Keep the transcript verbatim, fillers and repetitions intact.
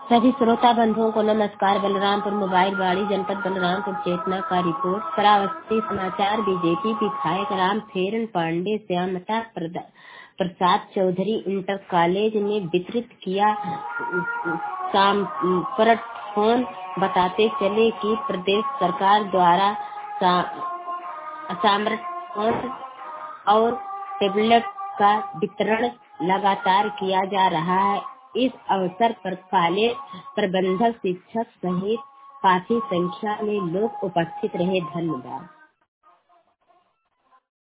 सभी श्रोता बंधुओं को नमस्कार। बलरामपुर मोबाइल बाड़ी जनपद बलरामपुर चेतना का रिपोर्ट। श्रावस्ती समाचार। बीजेपी विधायक राम फेरन पांडे श्यामता प्रसाद चौधरी इंटर कॉलेज ने वितरित किया स्मार्टफोन। बताते चले कि प्रदेश सरकार द्वारा स्मार्टफोन और टेबलेट का वितरण लगातार किया जा रहा है। इस अवसर पर कॉलेज प्रबंधक, शिक्षक सहित काफी संख्या में लोग उपस्थित रहे। धन्यवाद।